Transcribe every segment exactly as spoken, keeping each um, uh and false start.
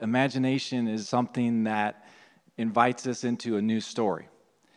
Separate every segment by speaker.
Speaker 1: imagination is something that invites us into a new story.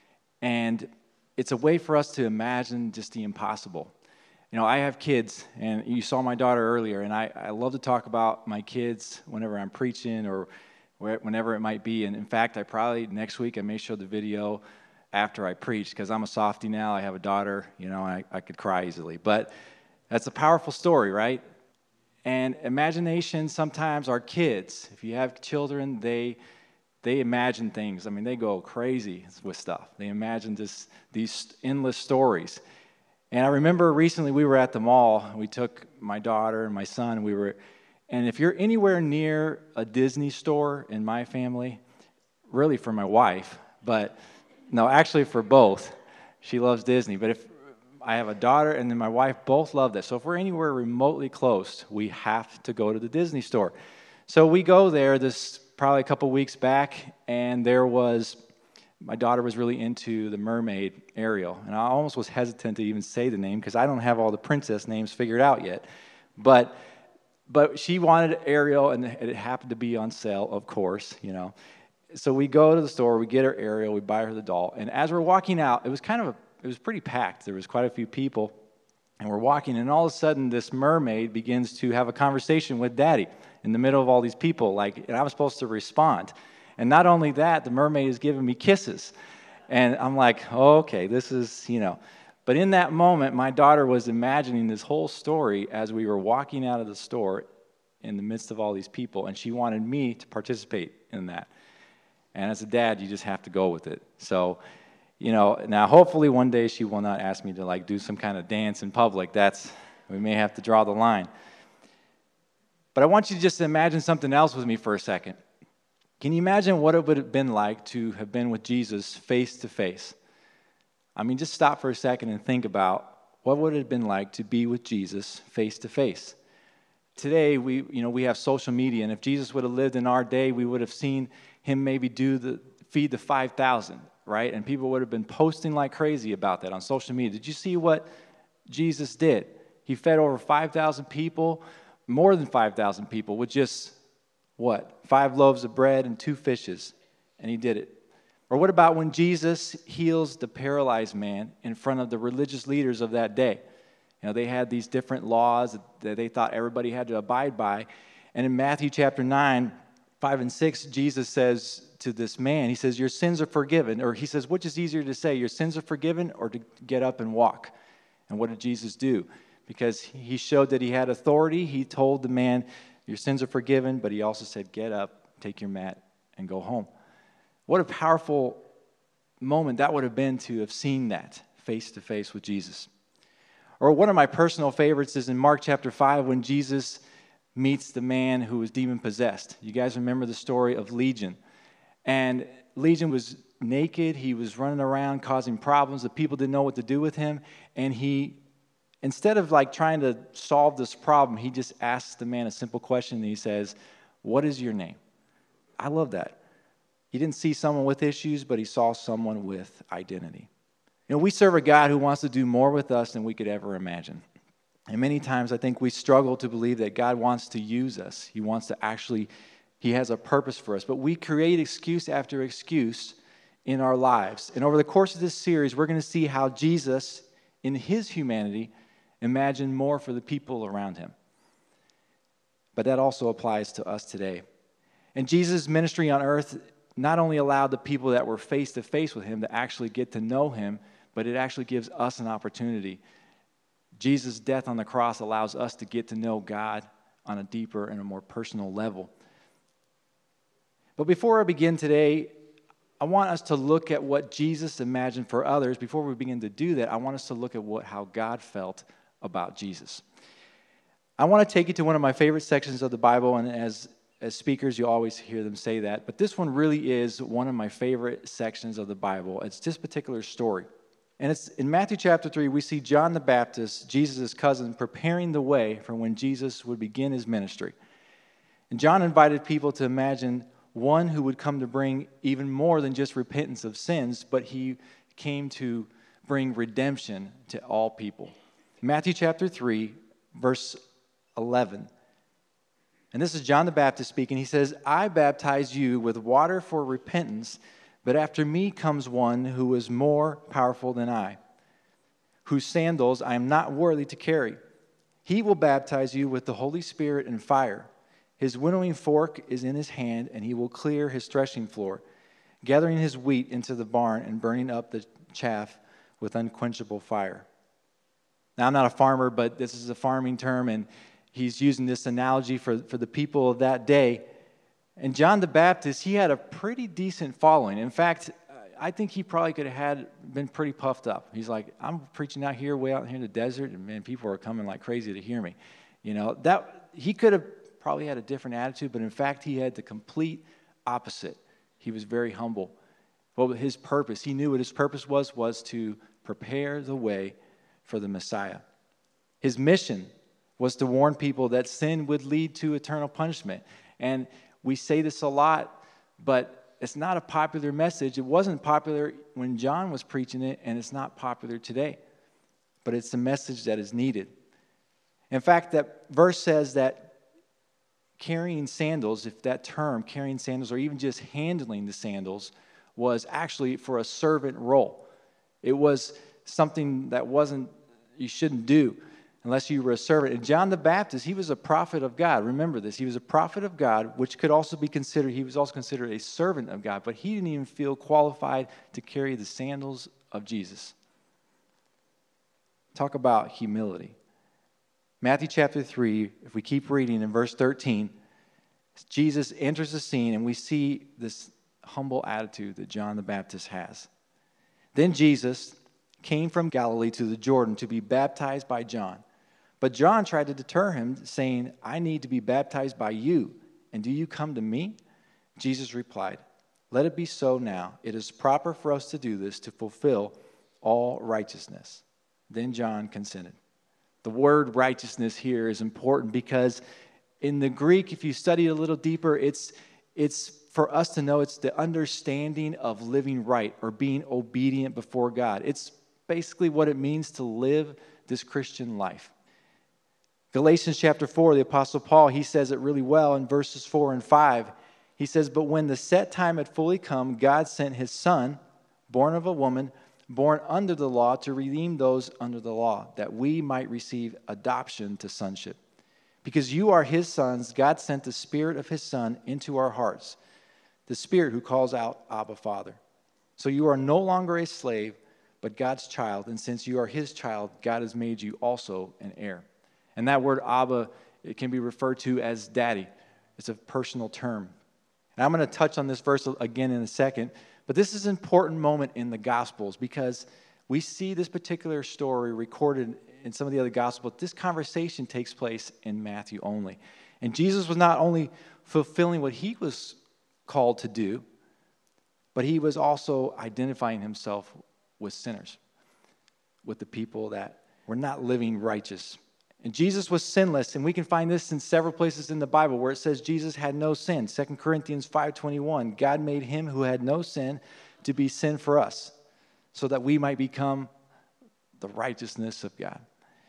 Speaker 1: And it's a way for us to imagine just the impossible. You know, I have kids, and you saw my daughter earlier, and I, I love to talk about my kids whenever I'm preaching or whenever it might be. And in fact, I probably, next week, I may show the video after I preach, because I'm a softie now. I have a daughter, you know, I, I could cry easily. But that's a powerful story, right? And imagination, sometimes our kids, if you have children, they they imagine things. I mean, they go crazy with stuff. They imagine this, these endless stories. And I remember recently we were at the mall. We took my daughter and my son. We were, and if you're anywhere near a Disney store in my family, really for my wife, but no, actually for both. She loves Disney. But if I have a daughter and then my wife, both love this. So if we're anywhere remotely close, we have to go to the Disney store. So we go there this probably a couple weeks back, and there was, my daughter was really into the mermaid, Ariel. And I almost was hesitant to even say the name because I don't have all the princess names figured out yet. But but she wanted Ariel, and it happened to be on sale, of course, you know. So we go to the store, we get her Ariel, we buy her the doll. And as we're walking out, it was kind of, a, it was pretty packed. There was quite a few people. And we're walking, and all of a sudden, this mermaid begins to have a conversation with Daddy in the middle of all these people, like, and I was supposed to respond. And not only that, the mermaid is giving me kisses. And I'm like, oh, okay, this is, you know. But in that moment, my daughter was imagining this whole story as we were walking out of the store in the midst of all these people, and she wanted me to participate in that. And as a dad, you just have to go with it. So, you know, now hopefully one day she will not ask me to, like, do some kind of dance in public. That's, we may have to draw the line. But I want you to just imagine something else with me for a second. Can you imagine what it would have been like to have been with Jesus face to face? I mean, just stop for a second and think about what would it have been like to be with Jesus face to face. Today, we, you know, we have social media, and if Jesus would have lived in our day, we would have seen him maybe do the feed the five thousand, right? And people would have been posting like crazy about that on social media. Did you see what Jesus did? He fed over five thousand people, more than five thousand people, with just, what, five loaves of bread and two fishes, and he did it. Or what about when Jesus heals the paralyzed man in front of the religious leaders of that day? You know, they had these different laws that they thought everybody had to abide by. And in Matthew chapter nine, five and six, Jesus says to this man, he says, your sins are forgiven. Or he says, which is easier to say, your sins are forgiven or to get up and walk? And what did Jesus do? Because he showed that he had authority. He told the man, your sins are forgiven, but he also said, get up, take your mat, and go home. What a powerful moment that would have been to have seen that face to face with Jesus. Or one of my personal favorites is in Mark chapter five when Jesus meets the man who was demon-possessed. You guys remember the story of Legion. And Legion was naked. He was running around causing problems. The people didn't know what to do with him. And he, instead of like trying to solve this problem, he just asks the man a simple question. And he says, what is your name? I love that. He didn't see someone with issues, but he saw someone with identity. You know, we serve a God who wants to do more with us than we could ever imagine. And many times I think we struggle to believe that God wants to use us. He wants to actually, he has a purpose for us. But we create excuse after excuse in our lives. And over the course of this series, we're going to see how Jesus, in his humanity, imagined more for the people around him. But that also applies to us today. And Jesus' ministry on earth not only allowed the people that were face-to-face with him to actually get to know him, but it actually gives us an opportunity. Jesus' death on the cross allows us to get to know God on a deeper and a more personal level. But before I begin today, I want us to look at what Jesus imagined for others. Before we begin to do that, I want us to look at what how God felt about Jesus. I want to take you to one of my favorite sections of the Bible, and as As speakers, you always hear them say that. But this one really is one of my favorite sections of the Bible. It's this particular story. And it's in Matthew chapter three, we see John the Baptist, Jesus' cousin, preparing the way for when Jesus would begin his ministry. And John invited people to imagine one who would come to bring even more than just repentance of sins, but he came to bring redemption to all people. Matthew chapter three, verse eleven. And this is John the Baptist speaking. He says, I baptize you with water for repentance, but after me comes one who is more powerful than I, whose sandals I am not worthy to carry. He will baptize you with the Holy Spirit and fire. His winnowing fork is in his hand, and he will clear his threshing floor, gathering his wheat into the barn and burning up the chaff with unquenchable fire. Now, I'm not a farmer, but this is a farming term, and he's using this analogy for, for the people of that day. And John the Baptist, he had a pretty decent following. In fact, I think he probably could have had been pretty puffed up. He's like, I'm preaching out here, way out here in the desert, and man, people are coming like crazy to hear me. You know, that he could have probably had a different attitude, but in fact, he had the complete opposite. He was very humble. Well, his purpose, he knew what his purpose was, was to prepare the way for the Messiah. His mission was to warn people that sin would lead to eternal punishment. And we say this a lot, but it's not a popular message. It wasn't popular when John was preaching it, and it's not popular today. But it's the message that is needed. In fact, that verse says that carrying sandals, if that term, carrying sandals, or even just handling the sandals, was actually for a servant role. It was something that wasn't, you shouldn't do unless you were a servant. And John the Baptist, he was a prophet of God. Remember this. He was a prophet of God, which could also be considered, he was also considered a servant of God, but he didn't even feel qualified to carry the sandals of Jesus. Talk about humility. Matthew chapter three, if we keep reading in verse thirteen, Jesus enters the scene and we see this humble attitude that John the Baptist has. Then Jesus came from Galilee to the Jordan to be baptized by John. But John tried to deter him, saying, I need to be baptized by you, and do you come to me? Jesus replied, let it be so now. It is proper for us to do this to fulfill all righteousness. Then John consented. The word righteousness here is important because in the Greek, if you study it a little deeper, it's, it's for us to know it's the understanding of living right or being obedient before God. It's basically what it means to live this Christian life. Galatians chapter four, the Apostle Paul, he says it really well in verses four and five. He says, but when the set time had fully come, God sent his son, born of a woman, born under the law, to redeem those under the law, that we might receive adoption to sonship. Because you are his sons, God sent the Spirit of his Son into our hearts, the Spirit who calls out, Abba, Father. So you are no longer a slave, but God's child. And since you are his child, God has made you also an heir. And that word Abba, it can be referred to as daddy. It's a personal term. And I'm going to touch on this verse again in a second. But this is an important moment in the Gospels because we see this particular story recorded in some of the other Gospels. This conversation takes place in Matthew only. And Jesus was not only fulfilling what he was called to do, but he was also identifying himself with sinners, with the people that were not living righteous. And Jesus was sinless, and we can find this in several places in the Bible where it says Jesus had no sin. Second Corinthians five twenty-one, God made him who had no sin to be sin for us, so that we might become the righteousness of God.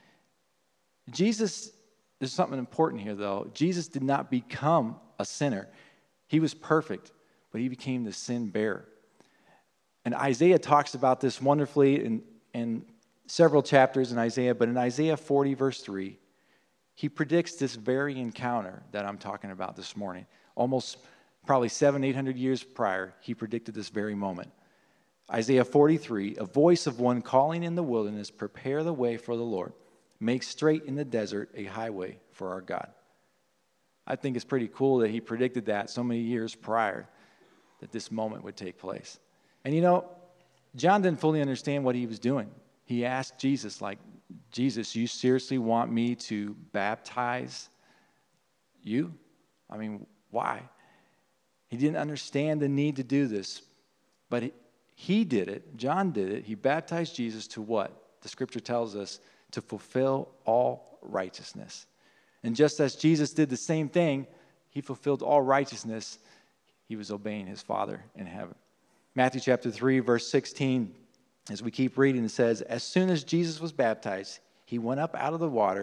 Speaker 1: Jesus, there's something important here though. Jesus did not become a sinner. He was perfect, but he became the sin bearer. And Isaiah talks about this wonderfully in, in several chapters in Isaiah, but in Isaiah forty, verse three, he predicts this very encounter that I'm talking about this morning. Almost probably seven, eight hundred years prior, he predicted this very moment. Isaiah forty-three, a voice of one calling in the wilderness, prepare the way for the Lord. Make straight in the desert a highway for our God. I think it's pretty cool that he predicted that so many years prior, that this moment would take place. And you know, John didn't fully understand what he was doing. He asked Jesus, like, Jesus, you seriously want me to baptize you? I mean, why? He didn't understand the need to do this, but he, he did it. John did it. He baptized Jesus to what? The scripture tells us to fulfill all righteousness. And just as Jesus did the same thing, he fulfilled all righteousness. He was obeying his Father in heaven. Matthew chapter three, verse sixteen, as we keep reading, it says, as soon as Jesus was baptized, he went up out of the water,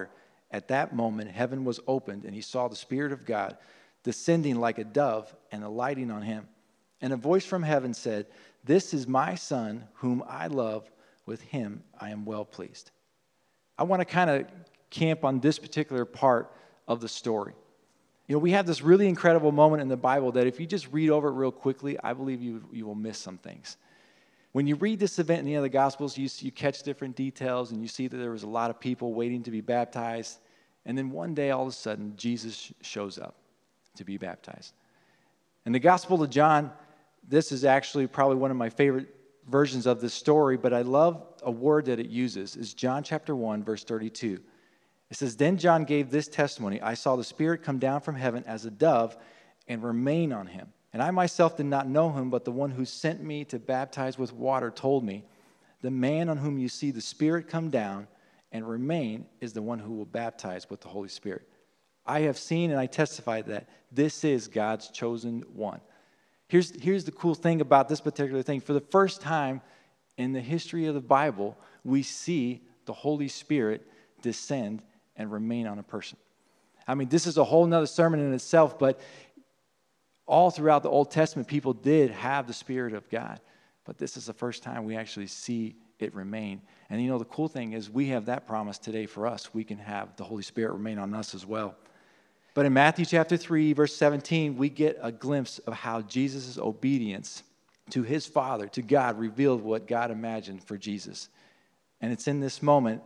Speaker 1: At that moment, heaven was opened, and he saw the Spirit of God descending like a dove and alighting on him. And a voice from heaven said, "This is my Son, whom I love. With him I am well pleased." I want to kind of camp on this particular part of the story. You know, we have this really incredible moment in the Bible that if you just read over it real quickly, I believe you, you will miss some things. When you read this event in the other Gospels, you, you catch different details, and you see that there was a lot of people waiting to be baptized. And then one day, all of a sudden, Jesus shows up to be baptized. In the Gospel of John, this is actually probably one of my favorite versions of this story, but I love a word that it uses. It's John chapter one, verse thirty-two. It says, "Then John gave this testimony, I saw the Spirit come down from heaven as a dove and remain on him. And I myself did not know him, but the one who sent me to baptize with water told me, the man on whom you see the Spirit come down and remain is the one who will baptize with the Holy Spirit. I have seen and I testify that this is God's chosen one." Here's, here's the cool thing about this particular thing. For the first time in the history of the Bible, we see the Holy Spirit descend and remain on a person. I mean, this is a whole nother sermon in itself, but all throughout the Old Testament, people did have the Spirit of God. But this is the first time we actually see it remain. And you know, the cool thing is we have that promise today for us. We can have the Holy Spirit remain on us as well. But in Matthew chapter three, verse seventeen, we get a glimpse of how Jesus' obedience to his Father, to God, revealed what God imagined for Jesus. And it's in this moment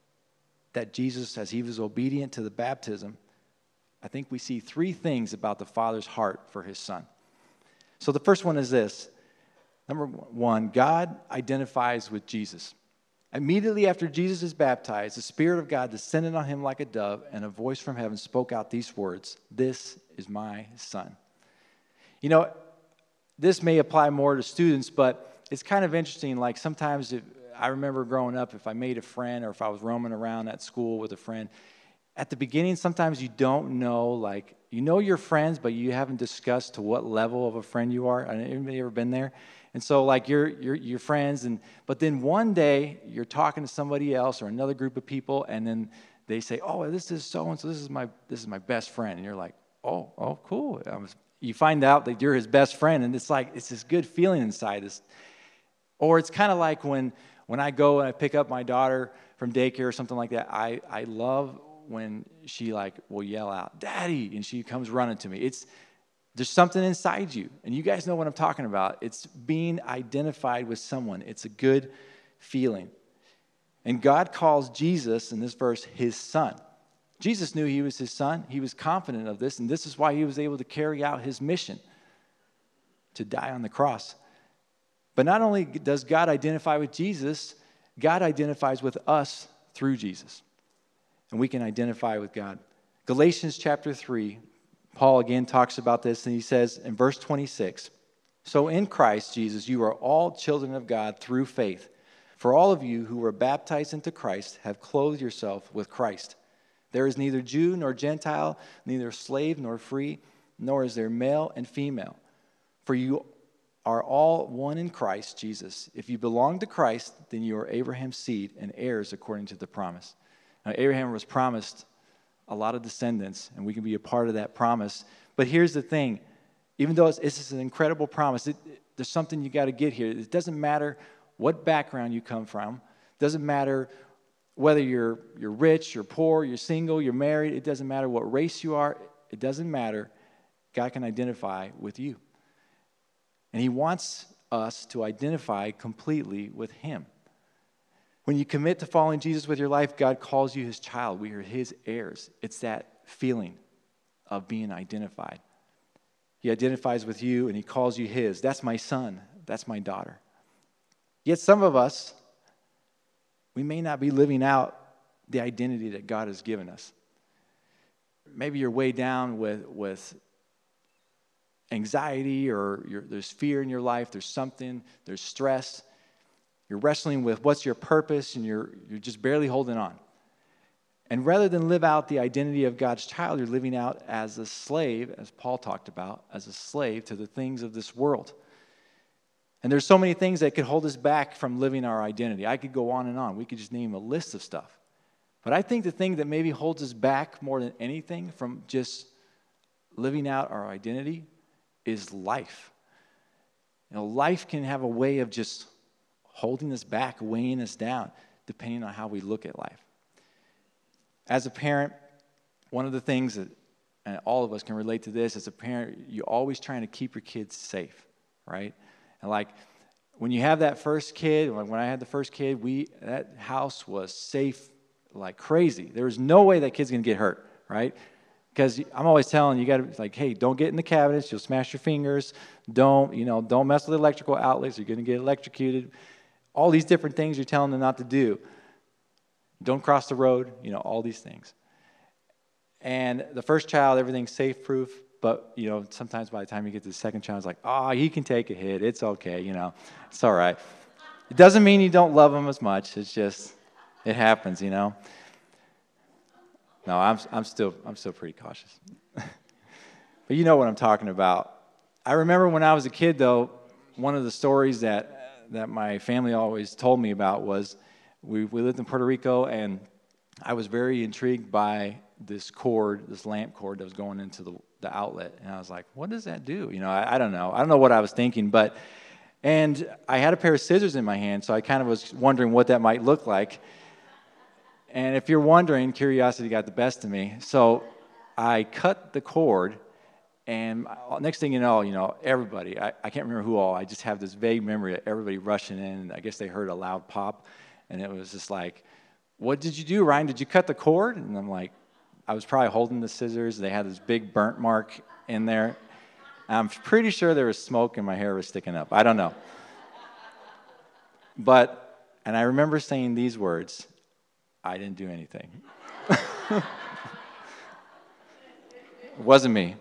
Speaker 1: that Jesus, as he was obedient to the baptism, I think we see three things about the Father's heart for his Son. So the first one is this. Number one, God identifies with Jesus. Immediately after Jesus is baptized, the Spirit of God descended on him like a dove, and a voice from heaven spoke out these words, "This is my Son." You know, this may apply more to students, but it's kind of interesting. Like sometimes if, I remember growing up, if I made a friend or if I was roaming around at school with a friend, at the beginning, sometimes you don't know, like, you know your friends, but you haven't discussed to what level of a friend you are. Anybody ever been there? And so, like, you're, you're, you're friends, and but then one day, you're talking to somebody else or another group of people, and then they say, "Oh, this is so-and-so, this is my this is my best friend." And you're like, oh, oh, cool. I was, you find out that you're his best friend, and it's like, it's this good feeling inside. This, or it's kind of like when, when I go and I pick up my daughter from daycare or something like that, I, I love when she, like, will yell out, "Daddy," and she comes running to me. It's There's something inside you, and you guys know what I'm talking about. It's being identified with someone. It's a good feeling. And God calls Jesus, in this verse, his Son. Jesus knew he was his Son. He was confident of this, and this is why he was able to carry out his mission, to die on the cross. But not only does God identify with Jesus, God identifies with us through Jesus. And we can identify with God. Galatians chapter three, Paul again talks about this, and he says in verse twenty-six, "So in Christ Jesus you are all children of God through faith. For all of you who were baptized into Christ have clothed yourself with Christ. There is neither Jew nor Gentile, neither slave nor free, nor is there male and female. For you are all one in Christ Jesus. If you belong to Christ, then you are Abraham's seed and heirs according to the promise." Now, Abraham was promised a lot of descendants, and we can be a part of that promise. But here's the thing. Even though it's, it's an incredible promise, it, it, there's something you got to get here. It doesn't matter what background you come from. It doesn't matter whether you're, you're rich, you're poor, you're single, you're married. It doesn't matter what race you are. It doesn't matter. God can identify with you. And he wants us to identify completely with him. When you commit to following Jesus with your life, God calls you his child. We are his heirs. It's that feeling of being identified. He identifies with you and he calls you his. That's my son. That's my daughter. Yet some of us, we may not be living out the identity that God has given us. Maybe you're way down with, with anxiety, or you're, there's fear in your life. There's something, there's stress. You're wrestling with what's your purpose, and you're, you're just barely holding on. And rather than live out the identity of God's child, you're living out as a slave, as Paul talked about, as a slave to the things of this world. And there's so many things that could hold us back from living our identity. I could go on and on. We could just name a list of stuff. But I think the thing that maybe holds us back more than anything from just living out our identity is life. You know, life can have a way of just holding us back, weighing us down, depending on how we look at life. As a parent, one of the things that, and all of us can relate to this, as a parent, you're always trying to keep your kids safe, right? And like, when you have that first kid, like when I had the first kid, we that house was safe like crazy. There was no way that kid's going to get hurt, right? Because I'm always telling you, you got to, like, hey, don't get in the cabinets. You'll smash your fingers. Don't, you know, don't mess with electrical outlets. You're going to get electrocuted. All these different things you're telling them not to do. Don't cross the road, you know, all these things. And the first child, everything's safe-proof. But, you know, sometimes by the time you get to the second child, it's like, oh, he can take a hit. It's okay, you know. It's all right. It doesn't mean you don't love him as much. It's just, it happens, you know. No, I'm I'm still I'm still pretty cautious. But you know what I'm talking about. I remember when I was a kid, though, one of the stories that that my family always told me about was we, we lived in Puerto Rico, and I was very intrigued by this cord, this lamp cord that was going into the, the outlet. And I was like, what does that do? You know, I, I don't know. I don't know what I was thinking, but, and I had a pair of scissors in my hand, so I kind of was wondering what that might look like. And if you're wondering, curiosity got the best of me. So I cut the cord, and next thing you know, you know, everybody, I, I can't remember who all, I just have this vague memory of everybody rushing in. I guess they heard a loud pop, and it was just like, what did you do, Ryan? Did you cut the cord? And I'm like, I was probably holding the scissors. They had this big burnt mark in there. I'm pretty sure there was smoke and my hair was sticking up. I don't know. But, and I remember saying these words, I didn't do anything. It wasn't me.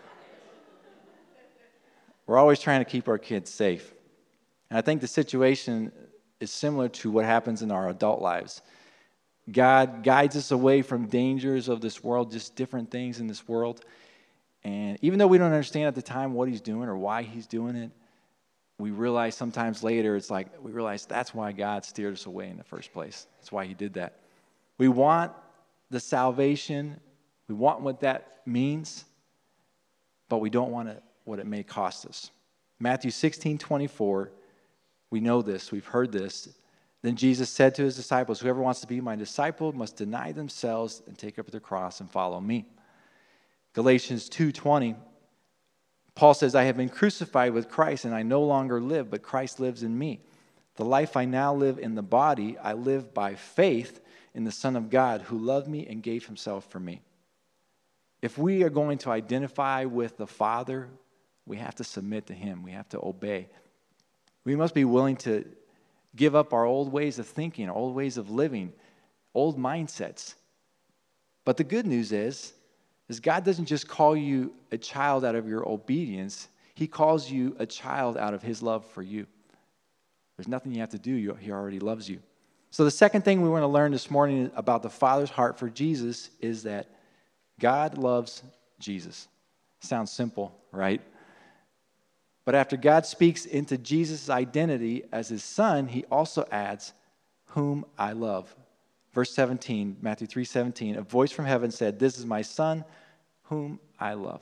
Speaker 1: We're always trying to keep our kids safe. And I think the situation is similar to what happens in our adult lives. God guides us away from dangers of this world, just different things in this world. And even though we don't understand at the time what he's doing or why he's doing it, we realize sometimes later, it's like, we realize that's why God steered us away in the first place. That's why he did that. We want the salvation. We want what that means, but we don't want it, what it may cost us. Matthew sixteen twenty-four, we know this, we've heard this. Then Jesus said to his disciples, whoever wants to be my disciple must deny themselves and take up their cross and follow me. Galatians two twenty, Paul says, I have been crucified with Christ, and I no longer live, but Christ lives in me. The life I now live in the body, I live by faith in the Son of God who loved me and gave himself for me. If we are going to identify with the Father, we have to submit to him. We have to obey. We must be willing to give up our old ways of thinking, our old ways of living, old mindsets. But the good news is, is God doesn't just call you a child out of your obedience. He calls you a child out of his love for you. There's nothing you have to do. He already loves you. So the second thing we want to learn this morning about the Father's heart for Jesus is that God loves Jesus. Sounds simple, right? But after God speaks into Jesus' identity as his son, he also adds, whom I love. Verse seventeen, Matthew three seventeen, a voice from heaven said, this is my son, whom I love.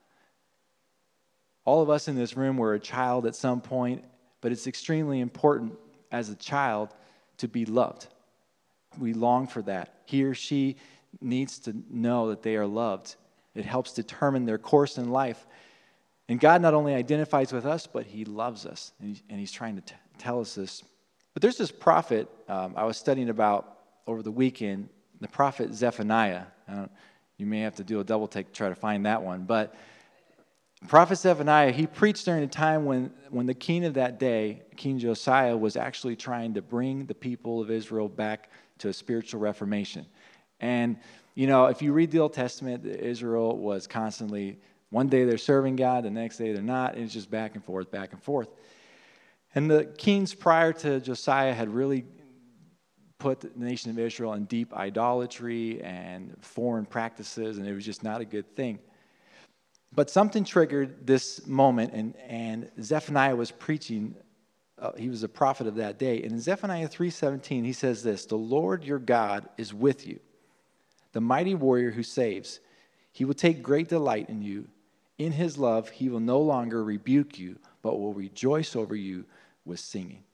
Speaker 1: All of us in this room were a child at some point, but it's extremely important as a child to be loved. We long for that. He or she needs to know that they are loved. It helps determine their course in life. And God not only identifies with us, but he loves us. And, he, and he's trying to t- tell us this. But there's this prophet um, I was studying about over the weekend, the prophet Zephaniah. I don't, you may have to do a double take to try to find that one. But Prophet Zephaniah, he preached during a time when, when the king of that day, King Josiah, was actually trying to bring the people of Israel back to a spiritual reformation. And, you know, if you read the Old Testament, Israel was constantly, one day they're serving God, the next day they're not, and it's just back and forth, back and forth. And the kings prior to Josiah had really put the nation of Israel in deep idolatry and foreign practices, and it was just not a good thing. But something triggered this moment, and, and Zephaniah was preaching. Uh, he was a prophet of that day. And in Zephaniah three seventeen, he says this, the Lord your God is with you, the mighty warrior who saves. He will take great delight in you. In his love, he will no longer rebuke you, but will rejoice over you with singing.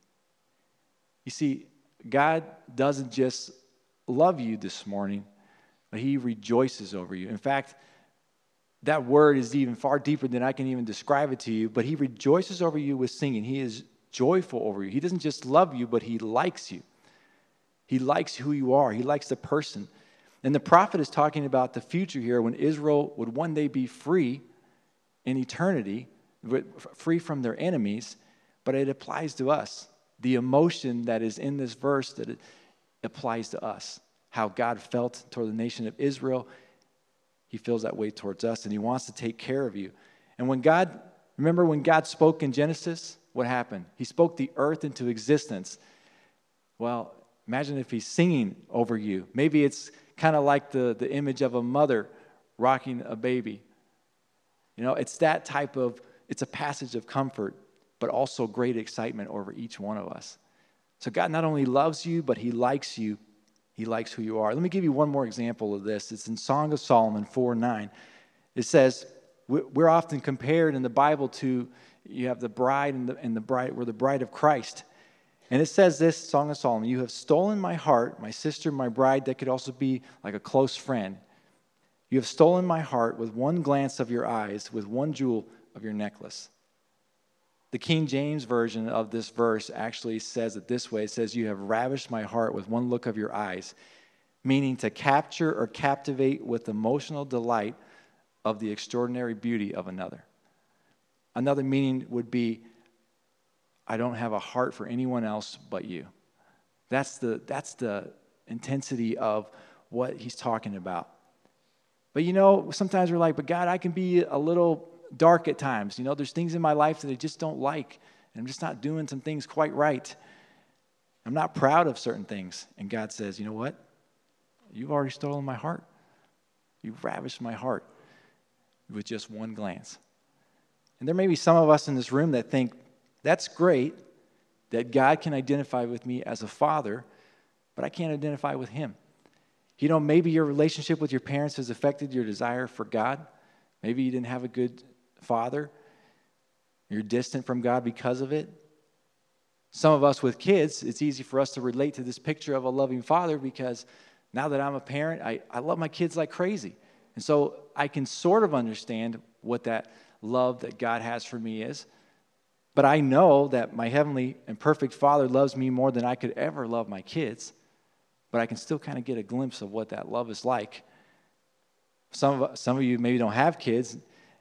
Speaker 1: You see, God doesn't just love you this morning, but he rejoices over you. In fact, that word is even far deeper than I can even describe it to you, but he rejoices over you with singing. He is joyful over you. He doesn't just love you, but he likes you. He likes who you are. He likes the person. And the prophet is talking about the future here when Israel would one day be free in eternity, free from their enemies, but it applies to us. The emotion that is in this verse that it applies to us. How God felt toward the nation of Israel, he feels that way towards us, and he wants to take care of you. And when God, remember when God spoke in Genesis, what happened? He spoke the earth into existence. Well, imagine if he's singing over you. Maybe it's kind of like the, the image of a mother rocking a baby. You know, it's that type of, it's a passage of comfort, but also great excitement over each one of us. So God not only loves you, but he likes you. He likes who you are. Let me give you one more example of this. It's in Song of Solomon four nine. It says, we're often compared in the Bible to, you have the bride and the, and the bride, we're the bride of Christ. And it says this, Song of Solomon, you have stolen my heart, my sister, my bride. That could also be like a close friend. You have stolen my heart with one glance of your eyes, with one jewel of your necklace. The King James Version of this verse actually says it this way. It says, you have ravished my heart with one look of your eyes, meaning to capture or captivate with emotional delight of the extraordinary beauty of another. Another meaning would be, I don't have a heart for anyone else but you. That's the, that's the intensity of what he's talking about. But you know, sometimes we're like, but God, I can be a little dark at times. You know, there's things in my life that I just don't like. And I'm just not doing some things quite right. I'm not proud of certain things. And God says, you know what? You've already stolen my heart. You've ravished my heart with just one glance. And there may be some of us in this room that think, that's great that God can identify with me as a father, but I can't identify with him. You know, maybe your relationship with your parents has affected your desire for God. Maybe you didn't have a good father. You're distant from God because of it. Some of us with kids, it's easy for us to relate to this picture of a loving father because now that I'm a parent, I, I love my kids like crazy. And so I can sort of understand what that love that God has for me is. But I know that my heavenly and perfect Father loves me more than I could ever love my kids. But I can still kind of get a glimpse of what that love is like. Some of, some of you maybe don't have kids,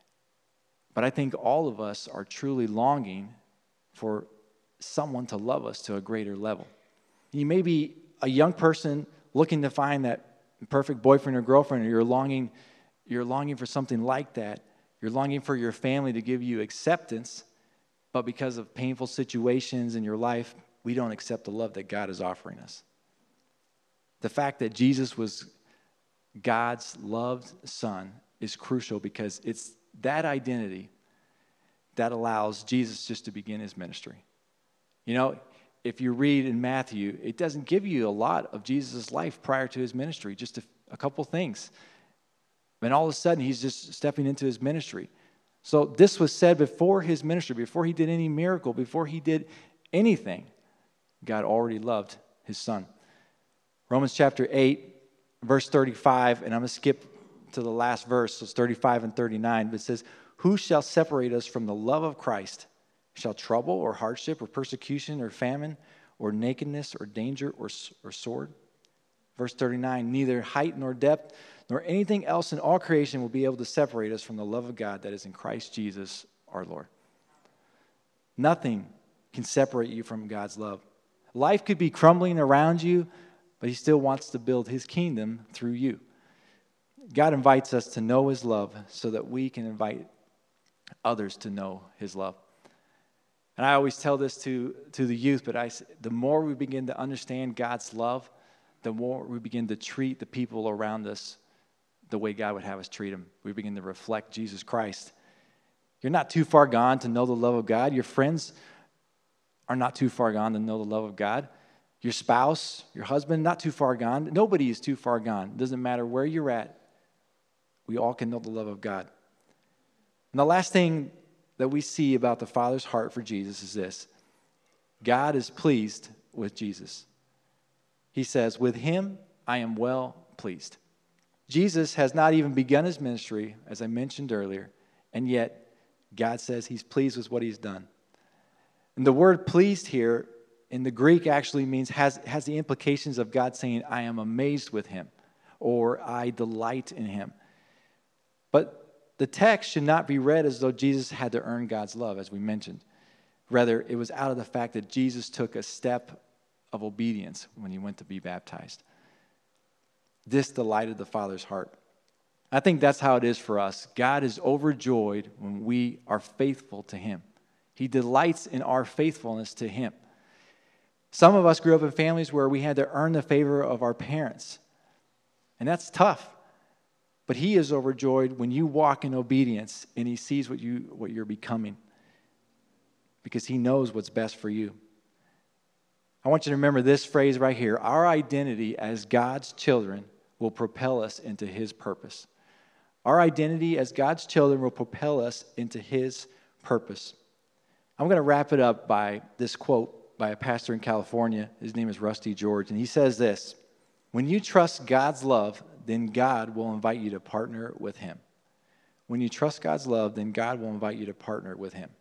Speaker 1: but I think all of us are truly longing for someone to love us to a greater level. You may be a young person looking to find that perfect boyfriend or girlfriend, or you're longing, you're longing for something like that. You're longing for your family to give you acceptance, but because of painful situations in your life, we don't accept the love that God is offering us. The fact that Jesus was God's loved son is crucial because it's that identity that allows Jesus just to begin his ministry. You know, if you read in Matthew, it doesn't give you a lot of Jesus' life prior to his ministry, just a, a couple things. And all of a sudden, he's just stepping into his ministry. So this was said before his ministry, before he did any miracle, before he did anything. God already loved his son. Romans chapter eight, verse thirty-five, and I'm going to skip to the last verse, so it's thirty-five and thirty-nine, but it says, who shall separate us from the love of Christ? Shall trouble or hardship or persecution or famine or nakedness or danger or, or sword? Verse thirty-nine, neither height nor depth nor anything else in all creation will be able to separate us from the love of God that is in Christ Jesus our Lord. Nothing can separate you from God's love. Life could be crumbling around you, but he still wants to build his kingdom through you. God invites us to know his love so that we can invite others to know his love. And I always tell this to, to the youth, but I, the more we begin to understand God's love, the more we begin to treat the people around us the way God would have us treat them. We begin to reflect Jesus Christ. You're not too far gone to know the love of God. Your friends are not too far gone to know the love of God. Your spouse, your husband, not too far gone. Nobody is too far gone. It doesn't matter where you're at. We all can know the love of God. And the last thing that we see about the Father's heart for Jesus is this. God is pleased with Jesus. He says, with him I am well pleased. Jesus has not even begun his ministry, as I mentioned earlier, and yet God says he's pleased with what he's done. And the word pleased here in the Greek actually means, has, has the implications of God saying, I am amazed with him, or I delight in him. But the text should not be read as though Jesus had to earn God's love, as we mentioned. Rather, it was out of the fact that Jesus took a step of obedience when he went to be baptized. This delighted the Father's heart. I think that's how it is for us. God is overjoyed when we are faithful to him. He delights in our faithfulness to him. Some of us grew up in families where we had to earn the favor of our parents. And that's tough. But he is overjoyed when you walk in obedience and he sees what, you, what you're becoming. Because he knows what's best for you. I want you to remember this phrase right here. Our identity as God's children will propel us into his purpose. Our identity as God's children will propel us into his purpose. I'm going to wrap it up by this quote by a pastor in California. His name is Rusty George, and he says this: when you trust God's love, then God will invite you to partner with him. When you trust God's love, then God will invite you to partner with him.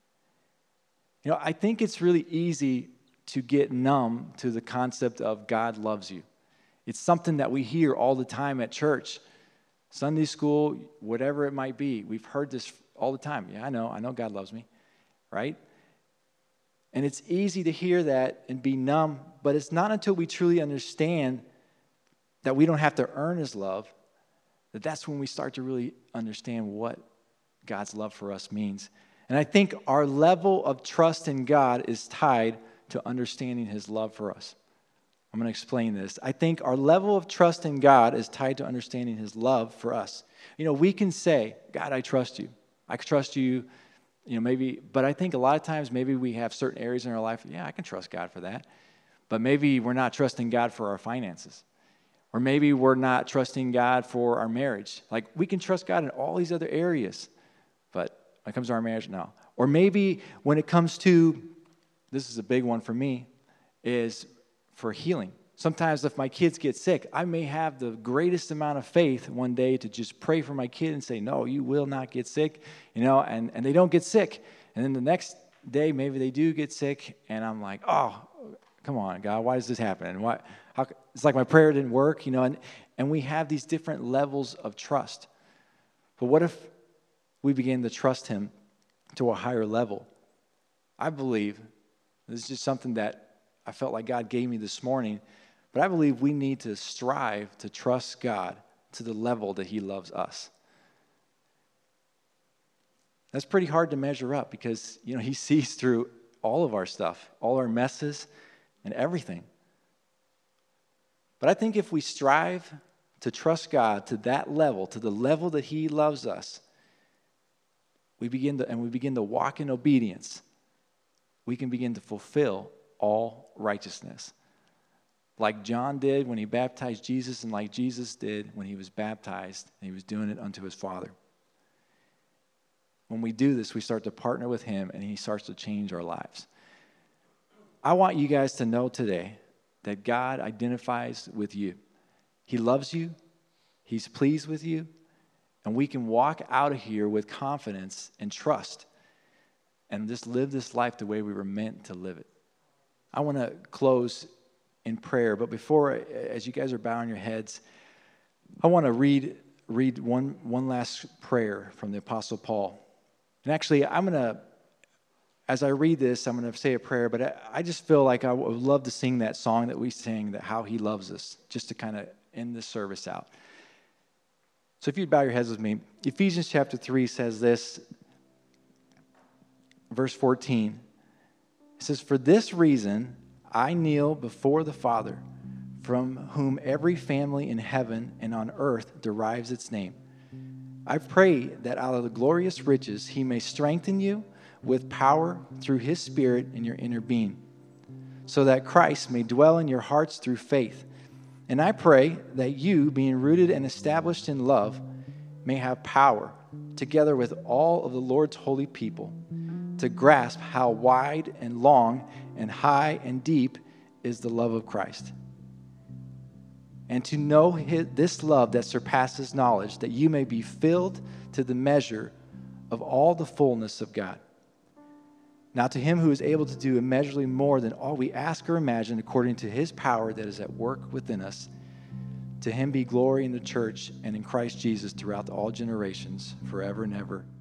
Speaker 1: You know, I think it's really easy to get numb to the concept of God loves you. It's something that we hear all the time at church, Sunday school, whatever it might be. We've heard this all the time. Yeah, I know, I know God loves me, right? And it's easy to hear that and be numb, but it's not until we truly understand that we don't have to earn his love that that's when we start to really understand what God's love for us means. And I think our level of trust in God is tied to understanding his love for us. I'm going to explain this. I think our level of trust in God is tied to understanding his love for us. You know, we can say, God, I trust you. I trust you, you know, maybe, but I think a lot of times maybe we have certain areas in our life, yeah, I can trust God for that. But maybe we're not trusting God for our finances. Or maybe we're not trusting God for our marriage. Like, we can trust God in all these other areas, but when it comes to our marriage, no. Or maybe when it comes to, this is a big one for me, is for healing. Sometimes if my kids get sick, I may have the greatest amount of faith one day to just pray for my kid and say, no, you will not get sick, you know, and, and they don't get sick. And then the next day, maybe they do get sick, and I'm like, oh, come on, God, why does this happen? And why? How, it's like my prayer didn't work, you know, and, and we have these different levels of trust. But what if we begin to trust him to a higher level? I believe, this is just something that I felt like God gave me this morning, but I believe we need to strive to trust God to the level that he loves us. That's pretty hard to measure up because, you know, he sees through all of our stuff, all our messes and everything. But I think if we strive to trust God to that level, to the level that he loves us, we begin to, and we begin to walk in obedience, we can begin to fulfill all righteousness. Like John did when he baptized Jesus, and like Jesus did when he was baptized, and he was doing it unto his Father. When we do this, we start to partner with him, and he starts to change our lives. I want you guys to know today that God identifies with you. He loves you. He's pleased with you. And we can walk out of here with confidence and trust and just live this life the way we were meant to live it. I want to close in prayer, but before, as you guys are bowing your heads, I want to read read one, one last prayer from the Apostle Paul. And actually, I'm going to, as I read this, I'm going to say a prayer, but I, I just feel like I would love to sing that song that we sing, that How He Loves Us, just to kind of end this service out. So if you'd bow your heads with me, Ephesians chapter three says this, verse fourteen. It says, "For this reason I kneel before the Father, from whom every family in heaven and on earth derives its name. I pray that out of the glorious riches he may strengthen you with power through his Spirit in your inner being, so that Christ may dwell in your hearts through faith. And I pray that you, being rooted and established in love, may have power, together with all of the Lord's holy people, to grasp how wide and long and high and deep is the love of Christ, and to know his, this love that surpasses knowledge, that you may be filled to the measure of all the fullness of God. Now to him who is able to do immeasurably more than all we ask or imagine, according to his power that is at work within us, to him be glory in the church and in Christ Jesus throughout all generations, forever and ever.